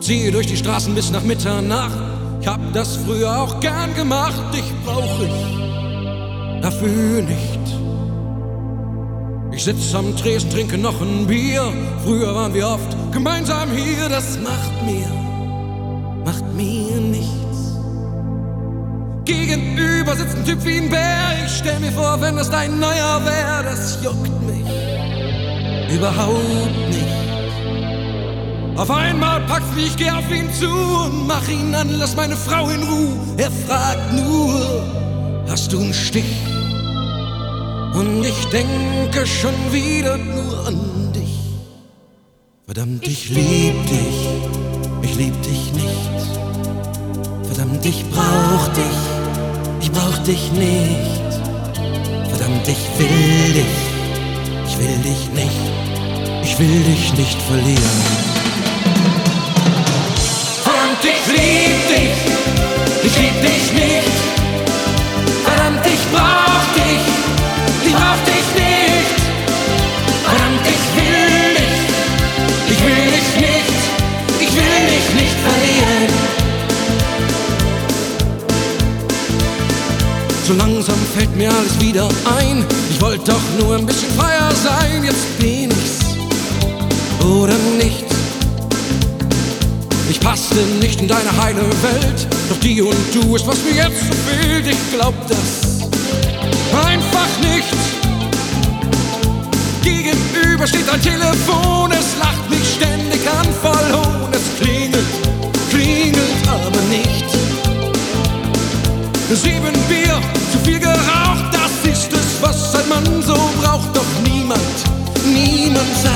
ziehe durch die Straßen bis nach Mitternacht. Ich hab das früher auch gern gemacht, dich brauch ich dafür nicht. Ich sitz am Tresen, trinke noch ein Bier. Früher waren wir oft gemeinsam hier. Das macht mir nichts. Gegenüber sitzt ein Typ wie ein Bär. Ich stell mir vor, wenn das dein neuer wär. Das juckt mich überhaupt nicht. Auf einmal packt's mich, ich geh auf ihn zu und mach ihn an, lass meine Frau in Ruhe. Er fragt nur, hast du einen Stich? Und ich denke schon wieder nur an dich. Verdammt, ich lieb dich nicht. Verdammt, ich brauch dich nicht. Verdammt, ich will dich nicht. Ich will dich nicht verlieren. Verdammt, ich lieb dich nicht. Verdammt, ich brauch dich nicht. Verdammt, ich will dich nicht. Ich will dich nicht verlieren. So langsam fällt mir alles wieder ein. Ich wollte doch nur ein bisschen freier sein. Jetzt bin ich's oder nicht. Ich passte nicht in deine heile Welt. Doch die und du ist, was mir jetzt so fehlt. Ich glaub das einfach nicht. Gegenüber steht ein Telefon. Es lacht mich ständig an, voll Hohn. Es klingelt aber nicht. 7 Bier, zu viel geraucht. Das ist es, was ein Mann so braucht. Doch niemand